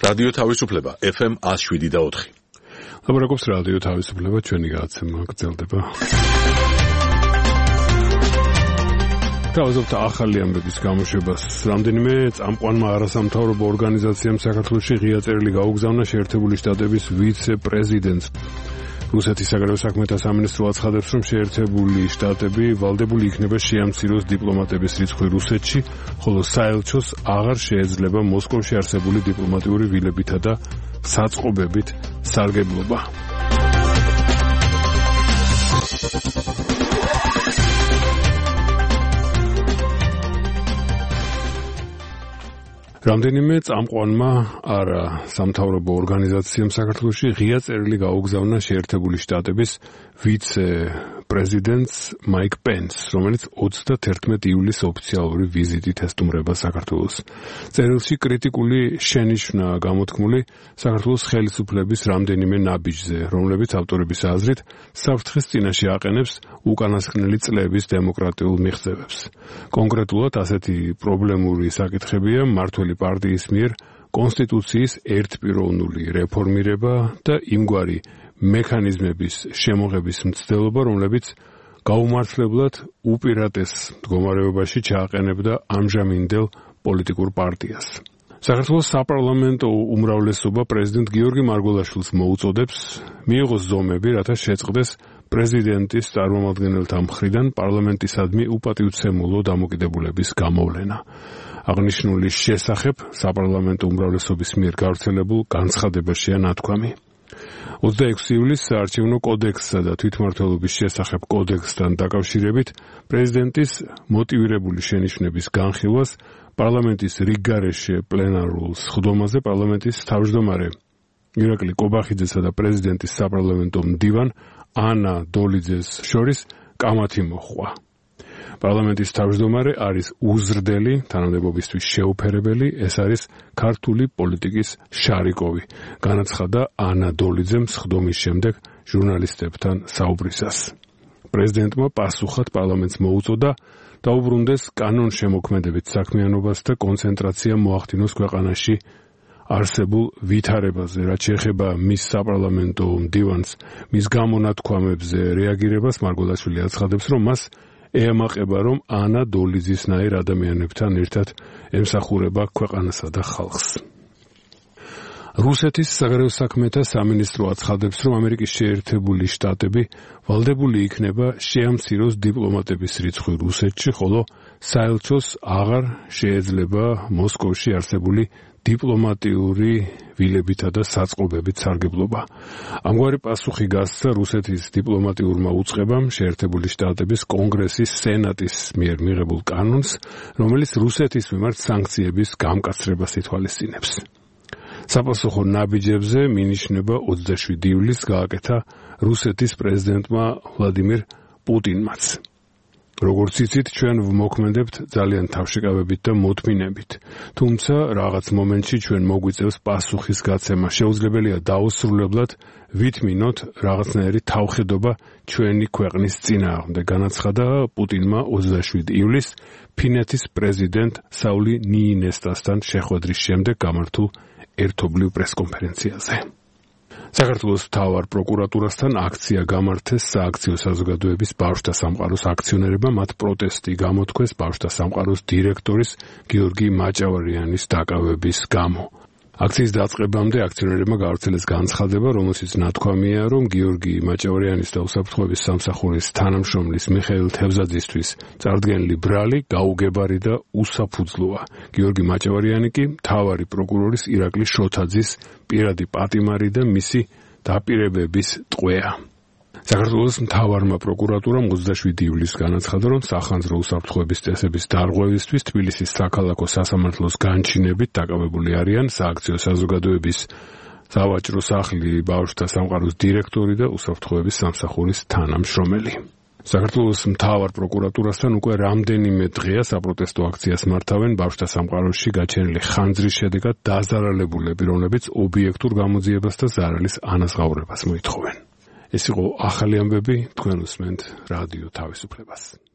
რადიო თავისუფლება FM 107.4. ლაბორატორიის რადიო თავისუფლება ჩვენი გადაცემა გრძელდება. თავისუფლად ახალი ამბების გამოშვებას რამდენიმე წამყვანმა არასამთავრობო ორგანიზაციამ საქართველოში ღია წერილი გაუგზავნა შეერთებული შტატების ვიცე-პრეზიდენტს. რუსეთის საგარეო საქმეთა სამინისტრო აცხადებს, რომ შეერთებული შტატები ვალდებული იქნება შეამციროს დიპლომატების რიცხვი რუსეთში, ხოლო საელჩოს აღარ შეეძლება მოსკოვში არსებული დიპლომატიური ვილებითა და საწყობებით სარგებლობა. რამდენიმე წამყვანმა არასამთავრობო ორგანიზაციამ საქართველოში ღია წერილი გაუგზავნა შეერთებული შტატების ვიცე-პრეზიდენტს მაიკ პენსს, რომელიც 31 ივლისს ოფიციალური ვიზიტით ესტუმრება საქართველოს. წერილში კრიტიკული შენიშვნა გამოთქმული საქართველოს ხელისუფლების რამდენიმე ნაბიჯზე, რომლებიც ავტორების აზრით საფრთხის წინაშე აყენებს უკანასკნელი წლების დემოკრატიულ მიღწევებს. კონკრეტულად ასეთი პრობლემური საკითხებია მმართველი პარტიის მიერ კონსტიტუციის ერთპიროვნული რეფორმირება და იმგვარი მექანიზმების შემოღების მცდელობა, რომლებიც გაუმართლებლად უპირატეს მდგომარეობაში ჩააყენებდა ამჟამინდელ პოლიტიკურ პარტიას. საქართველოს საპარლამენტო უმრავლესობა პრეზიდენტ გიორგი მარგველაშვილს მოუწოდებს მიიღოს ზომები, რათა შეწყდეს პრეზიდენტის წარმომადგენელთა მხრიდან პარლამენტისადმი უპატივცემულო დამოკიდებულების გამოვლენა. აღნიშნული შესახებ საპარლამენტო უმრავლესობის მიერ გავრცელებულ განცხადებაშია ნათქვამი. 26 ივლისს საარჩევნო კოდექსსა და თვითმმართველობის შესახებ კოდექსთან დაკავშირებით პრეზიდენტის მოტივირებული შენიშვნების განხილვას პარლამენტის რიგგარეშე პლენარულ სხდომაზე პარლამენტის თავმჯდომარე ირაკლი კობახიძესა და პრეზიდენტის საპარლამენტო მდივან ანა დოლიძეს შორის კამათი მოჰყვა. პარლამენტის თავმჯდომარე არის უზრდელი, თანამდებობისთვის შეუფერებელი, ეს არის ქართული პოლიტიკის შარიკოვი, განაცხადა ანა დოლიძემ სხდომის შემდეგ ჟურნალისტებთან საუბრისას. პრეზიდენტმა პასუხად პარლამენტს მოუწოდა დაუბრუნდეს კანონშემოქმედებით საქმიანობას და კონცენტრაცია მოახდინოს ქვეყანაში არსებულ ვითარებაზე, რაც შეეხება მის საპარლამენტო მდივანს, მის გამონათქვამებზე რეაგირებას მარგველაშვილი აცხადებს, რომ მას ეამაყება, რომ ანა დოლიძისნაირ ადამიანებთან ერთად ემსახურება ქვეყანასა და ხალხს. რუსეთის საგარეო საქმეთა სამინისტრო აცხადებს, რომ ამერიკის შეერთებული შტატები ვალდებული იქნება შეამციროს დიპლომატების რიცხვი რუსეთში, ხოლო საელჩოს აღარ შეეძლება მოსკოვში არსებული დიპლომატიური ვილებითა და საწყობებით სარგებლობა. ამგვარი პასუხი გასცა რუსეთის დიპლომატიურმა უწყებამ შეერთებული შტატების კონგრესის სენატის მიერ მიღებულ კანონს, რომელიც რუსეთის მიმართ სანქციების გამკაცრებას ითვალისწინებს. საპასუხო ნაბიჯებზე მინიშნება 27 ივლისს გააკეთა რუსეთის პრეზიდენტმა ვლადიმირ პუტინმაც. როგორც იცით, ჩვენ ვმოქმედებთ ძალიან თავშეკავებით და მოთმინებით. თუმცა რაღაც მომენტში ჩვენ მოგვიწევს პასუხის გაცემა. შეუძლებელია დაუსრულებლად ვითმინოთ რაღაცნაირი თავხედობა ჩვენი ქვეყნის წინააღმდეგ, განაცხადა პუტინმა 27 ივლისს ფინეთის პრეზიდენტ საული ნიინესტასთან შეხვედრის შემდეგ გამართულ ერთობლივ პრესკონფერენციაზე. საქართველოს მთავარ პროკურატურასთან აქცია გამართეს სააქციო საზოგადოების ბავშვთა სამყაროს აქციონერებმა, მათ პროტესტი გამოთქვეს ბავშვთა სამყაროს დირექტორის გიორგი მაჭავარიანის დაკავების გამო. აქციის დაწყებამდე აქციონერებმა გაავრცელეს განცხადება, რომელშიც ნათქვამია, რომ გიორგი მაჭავარიანის და უსაფრთხოების სამსახურის თანამშრომლის მიხეილ თევზაძისთვის წარდგენილი ბრალი გაუგებარი და უსაფუძვლოა. გიორგი მაჭავარიანი კი მთავარი პროკურორის ირაკლი შოთაძის პირადი პატიმარი და მისი დაპირებების ტყვეა. საქართველოს მთავარმა პროკურატურამ 27 ივლისს განაცხადა, რომ სახანძრო უსაფრთხოების წესების დარღვევისთვის თბილისის საქალაქო სასამართლოს განჩინებით დაკავებული არიან სააქციო საზოგადოების სავაჭრო სახლი ბავშვთა სამყაროს დირექტორი და უსაფრთხოების სამსახურის თანამშრომელი. საქართველოს მთავარ პროკურატურასთან უკვე რამდენიმე დღეა საპროტესტო აქციას მართავენ ბავშვთა სამყაროში გაჩენილი ხანძრის შედეგად დაზარალებულები, რომლებიც ობიექტურ გამოძიებას და ზარალის ანაზღაურებას მოითხოვენ. ეს იყო ახალი ამბები, თქვენ უსმენთ რადიო თავისუფლებას.